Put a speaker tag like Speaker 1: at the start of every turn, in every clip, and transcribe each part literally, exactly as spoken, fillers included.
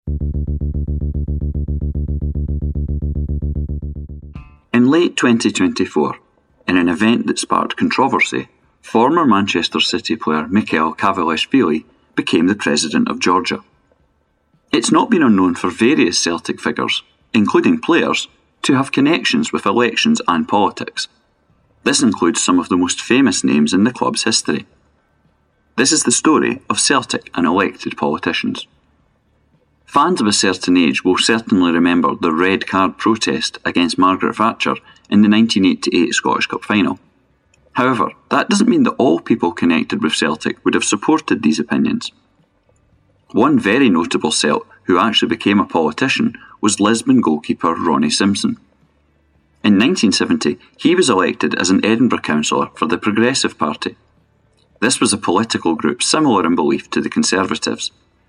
Speaker 1: In late twenty twenty-four, in an event that sparked controversy, former Manchester City player Mikhail Kavalishvili became the president of Georgia. It's not been unknown for various Celtic figures, including players, to have connections with elections and politics. This includes some of the most famous names in the club's history. This is the story of Celtic and elected politicians. Fans of a certain age will certainly remember the red card protest against Margaret Thatcher in the nineteen eighty-eight Scottish Cup final. However, that doesn't mean that all people connected with Celtic would have supported these opinions. One very notable Celt who actually became a politician was Lisbon goalkeeper Ronnie Simpson. In nineteen seventy, he was elected as an Edinburgh councillor for the Progressive Party. This was a political group similar in belief to the Conservatives.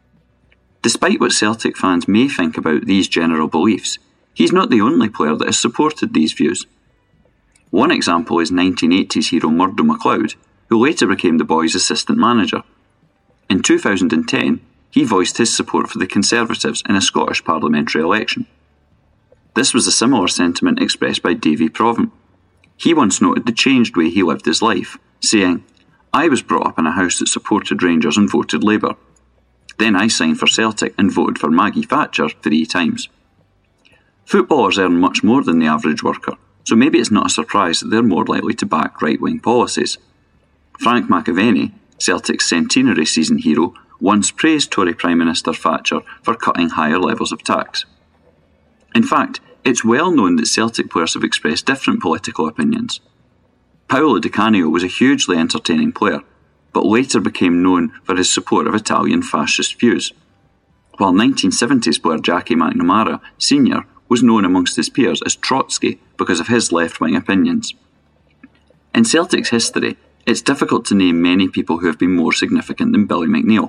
Speaker 1: Despite what Celtic fans may think about these general beliefs, he's not the only player that has supported these views. One example is nineteen eighties hero Murdo MacLeod, who later became the boys' assistant manager. In two thousand ten, he voiced his support for the Conservatives in a Scottish parliamentary election. This was a similar sentiment expressed by Davy Provan. He once noted the changed way he lived his life, saying, "I was brought up in a house that supported Rangers and voted Labour. Then I signed for Celtic and voted for Maggie Thatcher three times." Footballers earn much more than the average worker, so maybe it's not a surprise that they're more likely to back right-wing policies. Frank McAvenny, Celtic's centenary season hero, once praised Tory Prime Minister Thatcher for cutting higher levels of tax. In fact, it's well known that Celtic players have expressed different political opinions. Paolo Di Canio was a hugely entertaining player, but later became known for his support of Italian fascist views, while nineteen seventies player Jackie McNamara Senior was known amongst his peers as Trotsky because of his left-wing opinions. In Celtic's history, it's difficult to name many people who have been more significant than Billy McNeill.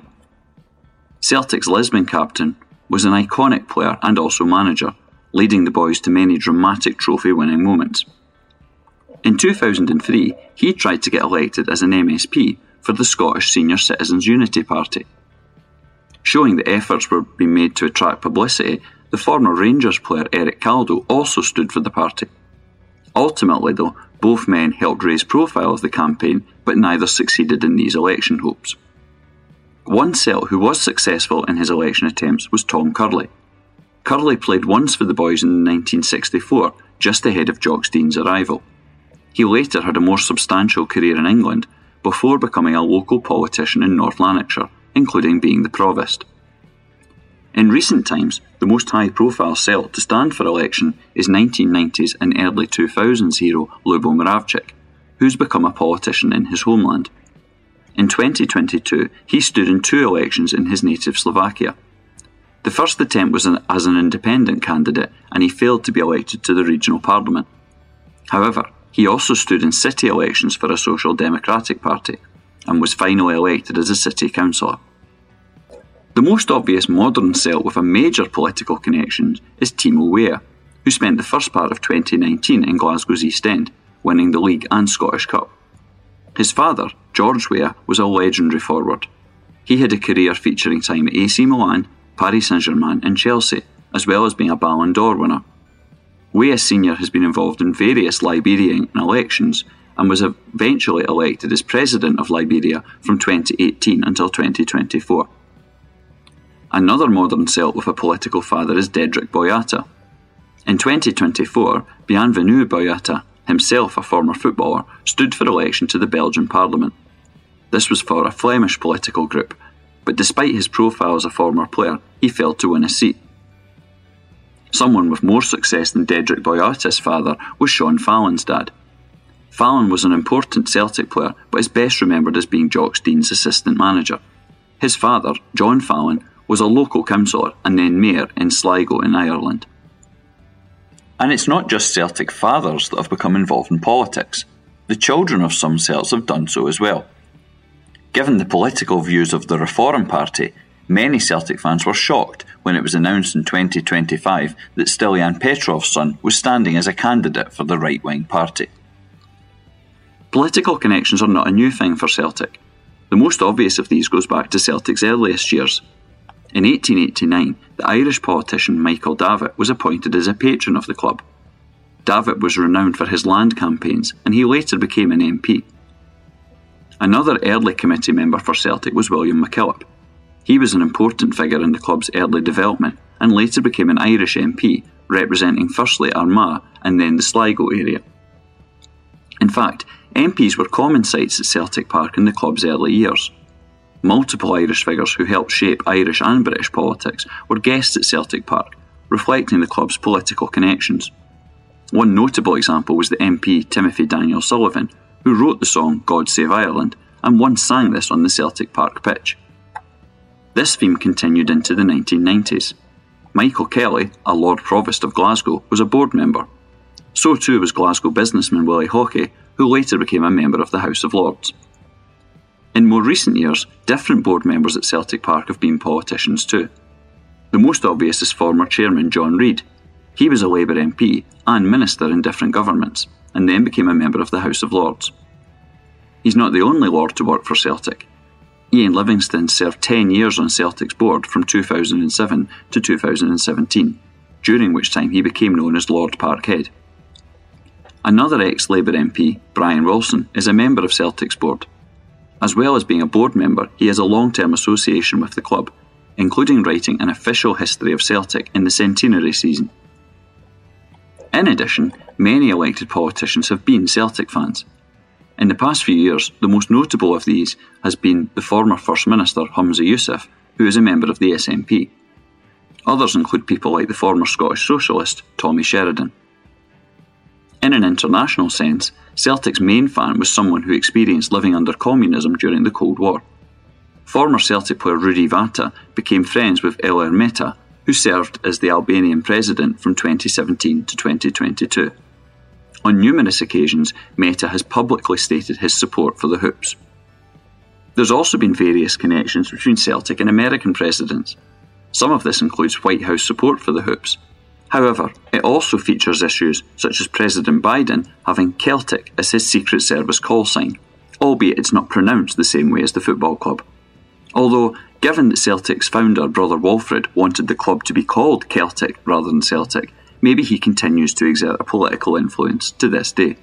Speaker 1: Celtic's Lisbon captain was an iconic player and also manager, leading the boys to many dramatic trophy-winning moments. In two thousand three, he tried to get elected as an M S P for the Scottish Senior Citizens Unity Party. Showing that efforts were being made to attract publicity, the former Rangers player Eric Caldo also stood for the party. Ultimately, though, both men helped raise profile of the campaign, but neither succeeded in these election hopes. One Celt who was successful in his election attempts was Tom Curley. Curley played once for the boys in nineteen sixty-four, just ahead of Jock Steins' arrival. He later had a more substantial career in England, before becoming a local politician in North Lanarkshire, including being the provost. In recent times, the most high-profile Celt to stand for election is nineteen nineties and early two thousands hero Lubo Moravcik, who's become a politician in his homeland. In twenty twenty-two, he stood in two elections in his native Slovakia. The first attempt was an, as an independent candidate, and he failed to be elected to the regional parliament. However, he also stood in city elections for a Social Democratic Party, and was finally elected as a city councillor. The most obvious modern Celt with a major political connection is Timo Weah, who spent the first part of twenty nineteen in Glasgow's East End, winning the league and Scottish Cup. His father, George Weah, was a legendary forward. He had a career featuring time at A C Milan, Paris Saint-Germain and Chelsea, as well as being a Ballon d'Or winner. Weah Senior has been involved in various Liberian elections and was eventually elected as President of Liberia from twenty eighteen until twenty twenty-four. Another modern Celt with a political father is Dedryck Boyata. In twenty twenty-four, Bienvenu Boyata, himself a former footballer, stood for election to the Belgian Parliament. This was for a Flemish political group, but despite his profile as a former player, he failed to win a seat. Someone with more success than Dedryck Boyata's father was Sean Fallon's dad. Fallon was an important Celtic player, but is best remembered as being Jock Steins' assistant manager. His father, John Fallon, was a local councillor and then mayor in Sligo in Ireland. And it's not just Celtic fathers that have become involved in politics. The children of some Celts have done so as well. Given the political views of the Reform Party, many Celtic fans were shocked when it was announced in twenty twenty-five that Stilian Petrov's son was standing as a candidate for the right-wing party. Political connections are not a new thing for Celtic. The most obvious of these goes back to Celtic's earliest years. In eighteen eighty-nine, the Irish politician Michael Davitt was appointed as a patron of the club. Davitt was renowned for his land campaigns, and he later became an M P. Another early committee member for Celtic was William McKillop. He was an important figure in the club's early development, and later became an Irish M P, representing firstly Armagh and then the Sligo area. In fact, M Ps were common sights at Celtic Park in the club's early years. Multiple Irish figures who helped shape Irish and British politics were guests at Celtic Park, reflecting the club's political connections. One notable example was the M P Timothy Daniel Sullivan, who wrote the song God Save Ireland and once sang this on the Celtic Park pitch. This theme continued into the nineteen nineties. Michael Kelly, a Lord Provost of Glasgow, was a board member. So too was Glasgow businessman Willie Hawkey, who later became a member of the House of Lords. In more recent years, different board members at Celtic Park have been politicians too. The most obvious is former chairman John Reid. He was a Labour M P and minister in different governments, and then became a member of the House of Lords. He's not the only Lord to work for Celtic. Ian Livingstone served ten years on Celtic's board from two thousand seven to two thousand seventeen, during which time he became known as Lord Parkhead. Another ex-Labour M P, Brian Wilson, is a member of Celtic's board. As well as being a board member, he has a long-term association with the club, including writing an official history of Celtic in the centenary season. In addition, many elected politicians have been Celtic fans. In the past few years, the most notable of these has been the former First Minister Humza Yousaf, who is a member of the S N P. Others include people like the former Scottish Socialist Tommy Sheridan. In an international sense, Celtic's main fan was someone who experienced living under communism during the Cold War. Former Celtic player Rudi Vata became friends with Ilir Meta, who served as the Albanian president from twenty seventeen to twenty twenty-two. On numerous occasions, Meta has publicly stated his support for the Hoops. There's also been various connections between Celtic and American presidents. Some of this includes White House support for the Hoops. However, it also features issues such as President Biden having Celtic as his Secret Service call sign, albeit it's not pronounced the same way as the football club. Although, given that Celtic's founder, Brother Walfred, wanted the club to be called Celtic rather than Celtic, maybe he continues to exert a political influence to this day.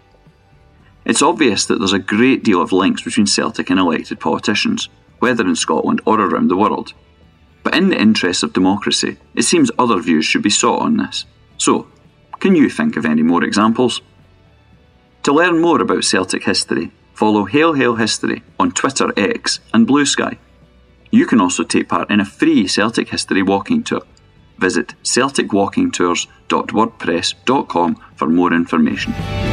Speaker 1: It's obvious that there's a great deal of links between Celtic and elected politicians, whether in Scotland or around the world. But in the interests of democracy, it seems other views should be sought on this. So, can you think of any more examples? To learn more about Celtic history, follow Hail Hail History on Twitter, X and Blue Sky. You can also take part in a free Celtic history walking tour. Visit celtic walking tours dot wordpress dot com for more information.